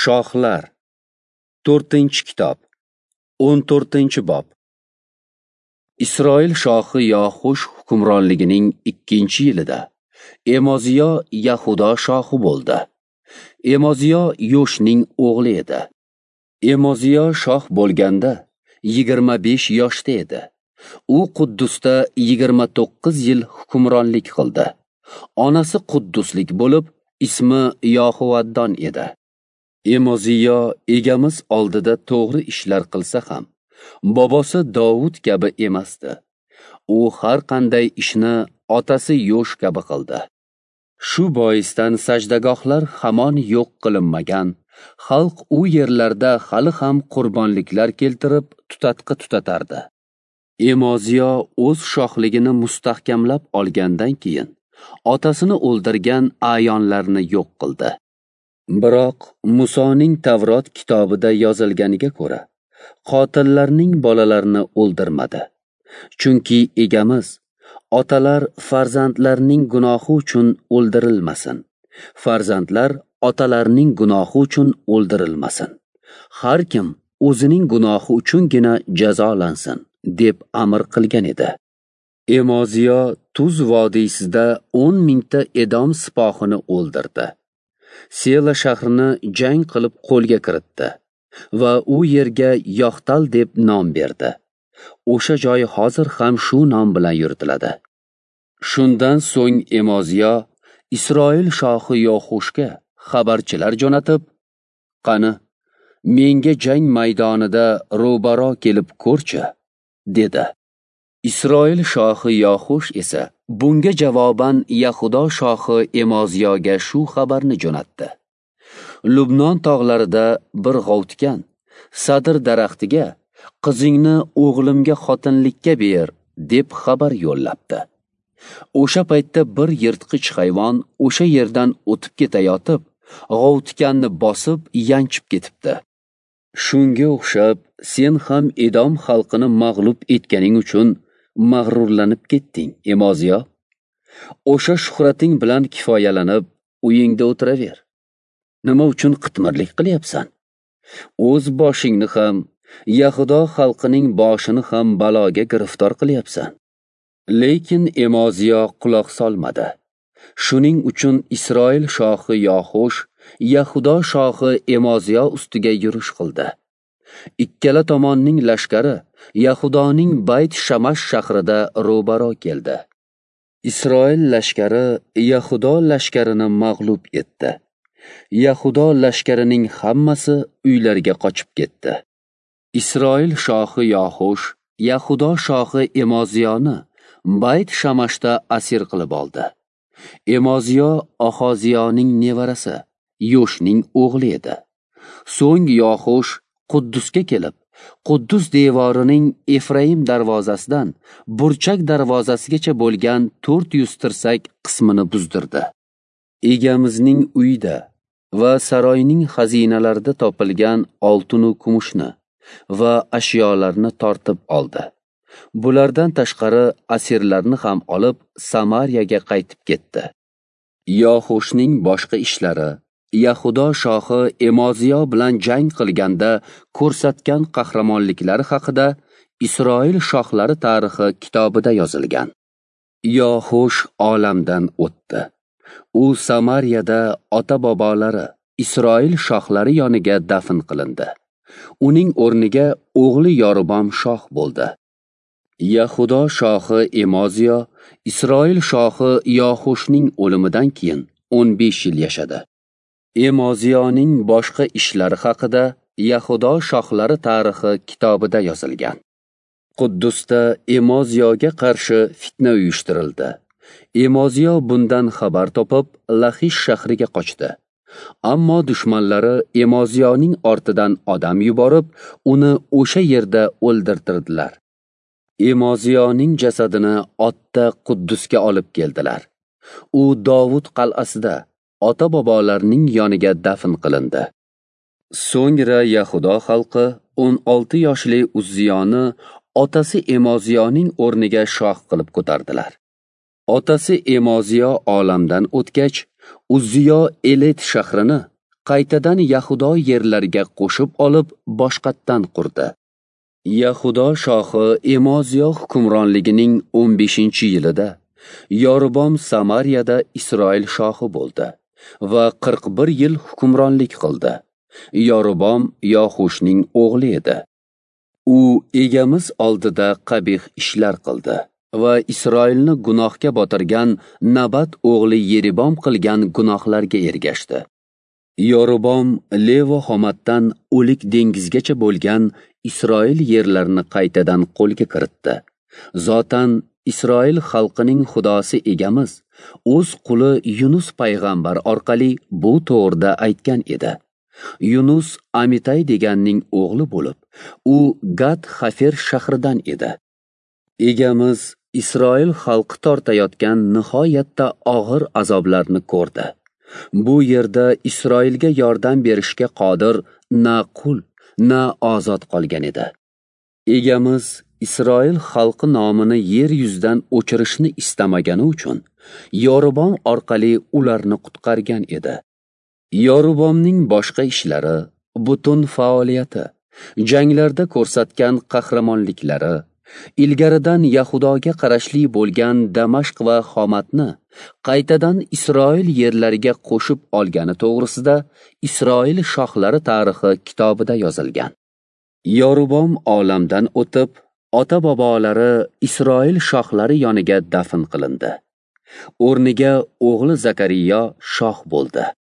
Shohlar 4-kitob 14-bob. Isroil shohi Yoxush hukmronligining 2-yilida Emoziyo Yahudo shohi bo'ldi. Emoziyo Yoshning o'g'li edi. Emoziyo shoh bo'lganda 25 yoshda edi. U Quddusda 29 yil hukmronlik qildi. Onasi Qudduslik bo'lib, ismi Yohuvaddon edi. Emoziyo egamiz oldida to'g'ri ishlar qilsa ham, bobosi Davud kabi emasdi. U har qanday ishni otasi Yosh kabi qildi. Shu boisdan sajdagohlar hamon yo'q qilinmagan, xalq u yerlarda hali ham qurbonliklar keltirib tutatqi tutatardi. Emoziyo o'z shohligini mustahkamlab olgandan keyin otasini o'ldirgan ayonlarni yo'q qildi. Biroq Musoning Tavrot kitobida yozilganiga ko'ra, qotillarning bolalarini o'ldirmadi. Chunki egamiz otalar farzandlarining gunohi uchun o'ldirilmasin. Farzandlar otalarning gunohi uchun o'ldirilmasin. Har kim o'zining gunohi uchungina jazolansin, deb amr qilgan edi. Emoziyo Tuz vodiysida 10 mingta Edom sipohini o'ldirdi. Sela shahrini jang qilib qo'lga kiritdi va u yerga Yoxtal deb nom berdi. O'sha joy hozir ham shu nom bilan yuritiladi. Shundan so'ng Emoziyo Isroil shohi Yoxushga xabarchilar jo'natib, "Qani, menga jang maydonida ro'baro kelib ko'rchi", dedi. Isroil shohi Yoxush esa bunga javoban Yahudo shohi Emoziyoga shu xabarni jo'natdi. Lubnon tog'larida bir g'ovtkan sadr daraxtiga "Qizingni o'g'limga xotinlikka ber", deb xabar yo'llabdi. O'sha paytda bir yirtqich hayvon o'sha yerdan o'tib ketayotib, g'ovtkanni bosib yanchib ketibdi. Shunga o'xshab, sen ham Edom xalqini mag'lub etganing uchun mag'rurlanib ketding, Emoziyo. O'sha shuhrating bilan kifoyalanib, uyingda o'tiraver. Nima uchun qitmirlik qilyapsan? O'z boshingni ham, Yahudo xalqining boshini ham baloga giriftor qilyapsan. Lekin Emoziyo quloq solmadi. Shuning uchun Isroil shohi Yoxush Yahudo shohi Emoziyo ustiga yurish qildi. Ikkala tomonning lashkari Yahudoning Bayt Shamash shahrida ro'baro keldi. Isroil lashkari Yahudo lashkarini mag'lub etdi. Yahudo lashkarining hammasi uylariga qochib ketdi. Isroil shohi Yoxush Yahudo shohi Emoziyoni Bayt Shamashda asir qilib oldi. Emoziyo Ohoziyoning nevarasi, Yoshning o'g'li edi. So'ng Yoxush Quddusga kelib, Quddus devorining Efraim darvozasidan Burchak darvozasigacha bo'lgan 400 tirsak qismini buzdirdi. Egamizning uyida va saroyning xazinalarida topilgan oltin va kumushni va ashyolarni tortib oldi. Bulardan tashqari asirlarni ham olib Samariyaga qaytib ketdi. Yoxushning boshqa ishlari Yahudo shohi Emoziyo bilan jang qilganda ko'rsatgan qahramonliklari haqida Isroil shohlari tarixi kitobida yozilgan. Yoxush olamdan o'tdi. U Samariyada ota-bobolari Isroil shohlari yoniga dafn qilindi. Uning o'rniga o'g'li Yorubam shoh bo'ldi. Yahudo shohi Emoziyo Isroil shohi Yoxushning o'limidan keyin 15 yil yashadi. Emoziyoning boshqa ishlari haqida Yahudo shohlari tarixi kitobida yozilgan. Quddusda Emoziyoga qarshi fitna uyushtirildi. Emoziyo bundan xabar topib, Laxish shahriga qochdi. Ammo dushmanlari Emoziyoning ortidan odam yuborib, uni o'sha yerda o'ldirtirdilar. Emoziyoning jasadini otda Quddusga olib keldilar. U Davud qal'asida ota-bobolarining yoniga dafn qilindi. So'ngra Yahudo xalqi 16 yoshli Uzziyoni otasi Emoziyoning o'rniga shoh qilib ko'tardilar. Otasi Emoziyo olamdan o'tgach, Uzziyo Elet shahrini qaytadan Yahudo yerlariga qo'shib olib boshqatdan qurdi. Yahudo shohi Emoziyo hukmronligining 15-yilida Yorubom Samariyada Isroil shohi bo'ldi va 41 yil hukmronlik qildi. Yorubom Yohushning o'g'li edi. U egamiz oldida qabih ishlar qildi va Isroilni gunohga botirgan Nabat o'g'li Yeribom qilgan gunohlarga ergashdi. Yorubom Levo xomatdan O'lik dengizgacha bo'lgan Isroil yerlarini qaytadan qo'lga kiritdi. Zotan Isroil xalqining xudosi egamiz o'z quli Yunus payg'ambar orqali bu to'g'rida aytgan edi. Yunus Amitay deganning o'g'li bo'lib, u Gat Xafer shahridan edi. Egamiz Isroil xalqi tortayotgan nihoyatda og'ir azoblarni ko'rdi. Bu yerda Isroilga yordam berishga qodir na qul, na ozod qolgan edi. Egamiz Isroil xalqi nomini yer yuzidan o'chirishni istamagani uchun Yorubom orqali ularni qutqargan edi. Yorubomning boshqa ishlari, butun faoliyati, janglarda ko'rsatgan qahramonliklari, ilgaridan Yahudoga qarashli bo'lgan Damashq va Xomatni qaytadan Isroil yerlariga qo'shib olgani to'g'risida Isroil shohlari tarixi kitobida yozilgan. Yorubom olamdan o'tib, ota-bobolari Isroil shohlari yoniga dafn qilindi. O'rniga o'g'li Zakariya shoh bo'ldi.